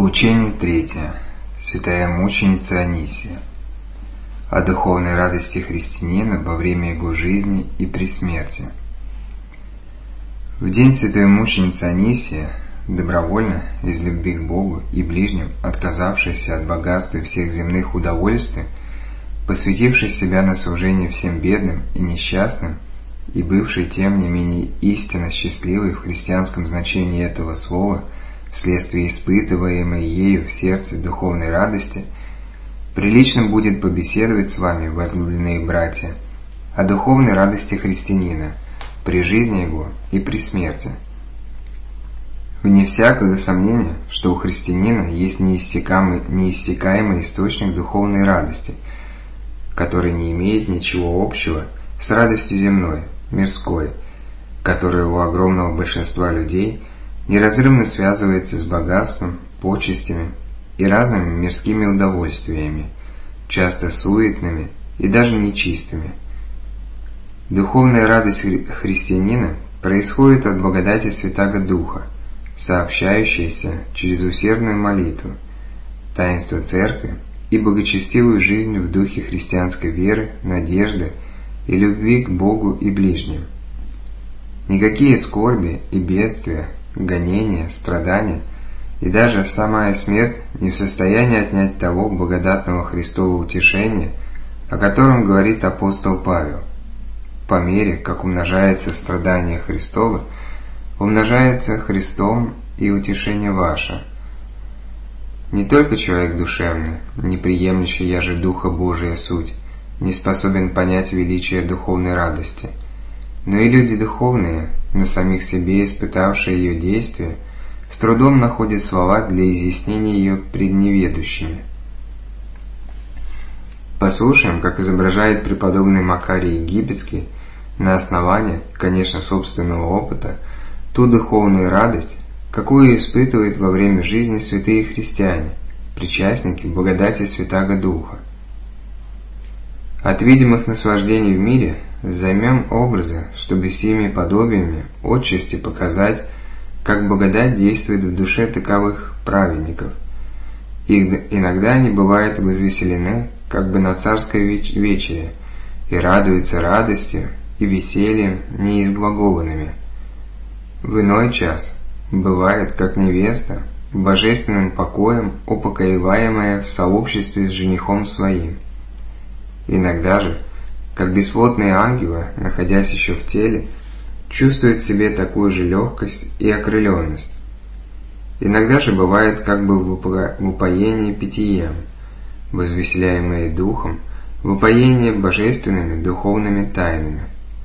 Поучение третье. Святая мученица Анисия. О духовной радости христианина во время его жизни и при смерти. В день святой мученицы Анисия, добровольно, из любви к Богу и ближним, отказавшаяся от богатства и всех земных удовольствий, посвятившая себя на служение всем бедным и несчастным, и бывшей тем не менее истинно счастливой в христианском значении этого слова, вследствие испытываемой ею в сердце духовной радости, прилично будет побеседовать с вами, возлюбленные братья, о духовной радости христианина при жизни его и при смерти. Вне всякого сомнения, что у христианина есть неиссякаемый источник духовной радости, который не имеет ничего общего с радостью земной, мирской, которая у огромного большинства людей неразрывно связывается с богатством, почестями и разными мирскими удовольствиями, часто суетными и даже нечистыми. Духовная радость христианина происходит от благодати Святаго Духа, сообщающаяся через усердную молитву, таинство Церкви и благочестивую жизнь в духе христианской веры, надежды и любви к Богу и ближним. Никакие скорби и бедствия, гонения, страдания и даже самая смерть не в состоянии отнять того благодатного Христова утешения, о котором говорит апостол Павел. По мере, как умножается страдание Христово, умножается Христом и утешение ваше. Не только человек душевный, не приемлющий яже Духа Божия суть, не способен понять величие духовной радости, но и люди духовные, на самих себе испытавшие ее действие, с трудом находят слова для изъяснения ее пред неведущими. Послушаем, как изображает преподобный Макарий Египетский на основании, конечно, собственного опыта, ту духовную радость, какую испытывают во время жизни святые христиане, причастники благодати Святаго Духа. От видимых наслаждений в мире займем образы, чтобы сими подобиями отчасти показать, как благодать действует в душе таковых праведников. И иногда они бывают возвеселены, как бы на царской вечере, и радуются радостью и весельем неизглаголанными. В иной час бывает, как невеста, божественным покоем упокоиваемая в сообществе с женихом своим. Иногда же, как бесплотные ангелы, находясь еще в теле, чувствуют в себе такую же легкость и окрыленность. Иногда же бывает как бы в упоении питьем, возвеселяемые духом, в упоении божественными духовными тайнами.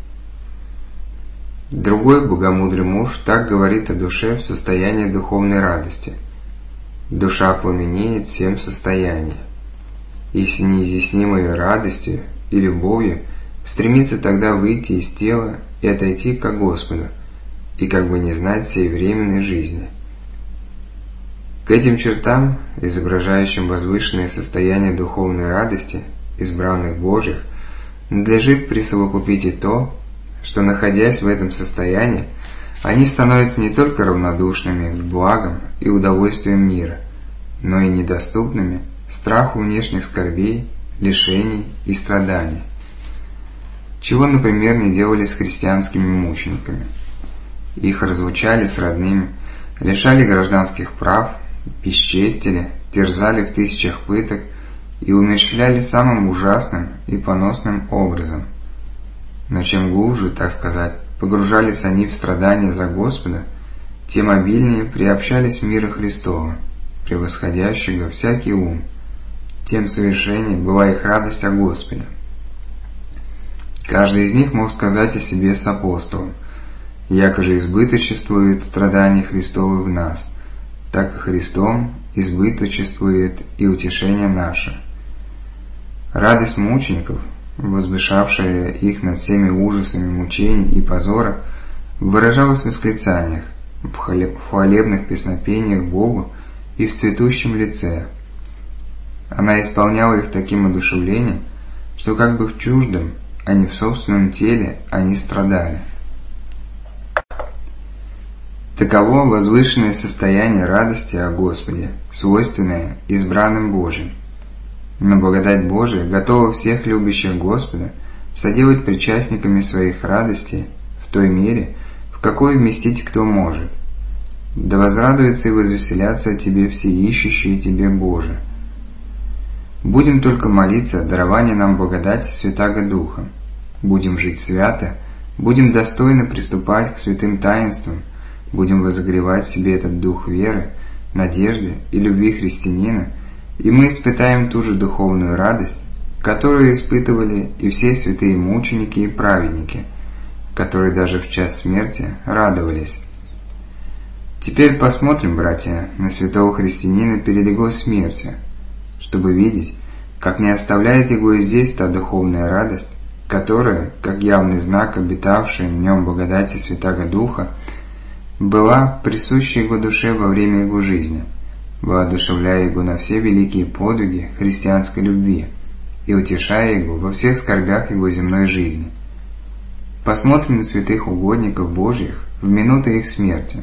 Другой богомудрый муж так говорит о душе в состоянии духовной радости. Душа пламенеет всем состоянием, и с неизъяснимой радостью и любовью стремится тогда выйти из тела и отойти ко Господу, и как бы не знать сей временной жизни. К этим чертам, изображающим возвышенное состояние духовной радости избранных Божьих, надлежит присовокупить и то, что, находясь в этом состоянии, они становятся не только равнодушными к благам и удовольствиям мира, но и недоступными страху внешних скорбей, лишений и страданий. Чего, например, не делали с христианскими мучениками. Их разлучали с родными, лишали гражданских прав, бесчестили, терзали в тысячах пыток и умерщвляли самым ужасным и поносным образом. Но чем глубже, так сказать, погружались они в страдания за Господа, тем обильнее приобщались в мира Христова, превосходящего всякий ум, тем совершеннее была их радость о Господе. Каждый из них мог сказать о себе с апостолом: «Яко же избыточествует страдание Христово в нас, так и Христом избыточествует и утешение наше». Радость мучеников, возвышавшая их над всеми ужасами мучений и позора, выражалась в восклицаниях, в хвалебных песнопениях Богу и в цветущем лице. Она исполняла их таким одушевлением, что как бы в чуждом, а не в собственном теле они страдали. Таково возвышенное состояние радости о Господе, свойственное избранным Божиим. Но благодать Божия готова всех любящих Господа соделать причастниками своих радостей в той мере, в какой вместить кто может. Да возрадуются и возвеселятся о Тебе все ищущие Тебе, Боже. Будем только молиться о даровании нам благодати Святаго Духа. Будем жить свято, будем достойно приступать к святым таинствам, будем возогревать в себе этот дух веры, надежды и любви христианина, и мы испытаем ту же духовную радость, которую испытывали и все святые мученики и праведники, которые даже в час смерти радовались. Теперь посмотрим, братья, на святого христианина перед его смертью, чтобы видеть, как не оставляет его и здесь та духовная радость, которая, как явный знак обитавшей в нем благодати Святаго Духа, была присуща его душе во время его жизни, воодушевляя его на все великие подвиги христианской любви и утешая его во всех скорбях его земной жизни. Посмотрим на святых угодников Божьих в минуты их смерти.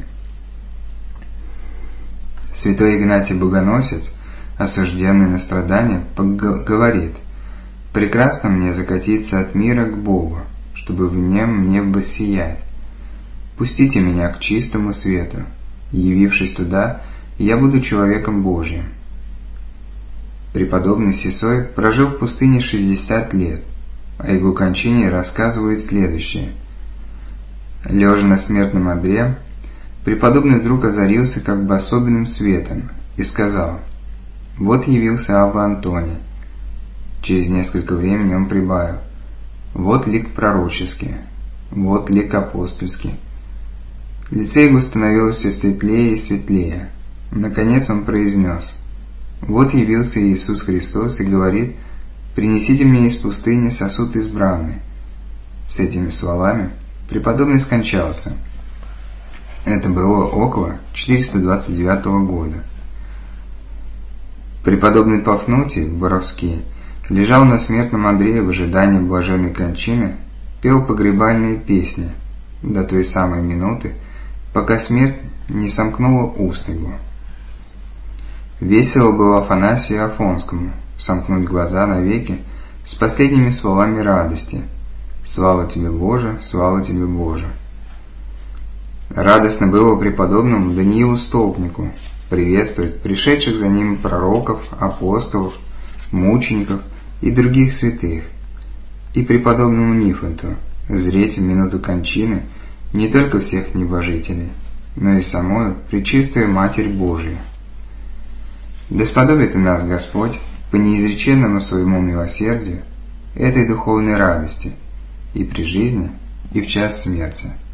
Святой Игнатий Богоносец, осужденный на страдания, говорит: «Прекрасно мне закатиться от мира к Богу, чтобы в нем мне воссиять. Пустите меня к чистому свету, явившись туда, я буду человеком Божьим». Преподобный Сисой прожил в пустыне 60 лет, о его кончине рассказывает следующее. Лежа на смертном одре, преподобный вдруг озарился как бы особенным светом и сказал: «Вот явился Авва Антоний». Через несколько времени он прибавил: «Вот лик пророческий, вот лик апостольский». Лице его становилось все светлее и светлее. Наконец он произнес: «Вот явился Иисус Христос и говорит: принесите мне из пустыни сосуд избранный». С этими словами преподобный скончался. Это было около 429 года. Преподобный Пафнутий Боровский лежал на смертном одре в ожидании блаженной кончины, пел погребальные песни до той самой минуты, пока смерть не сомкнула уст его. Весело было Афанасию Афонскому сомкнуть глаза навеки с последними словами радости: «Слава тебе, Боже, слава тебе, Боже». Радостно было преподобному Даниилу Столпнику приветствовать пришедших за ним пророков, апостолов, мучеников и других святых, и преподобному Нифонту зреть в минуту кончины не только всех небожителей, но и самую Пречистую Матерь Божию. Да сподобит и нас Господь по неизреченному своему милосердию этой духовной радости и при жизни, и в час смерти.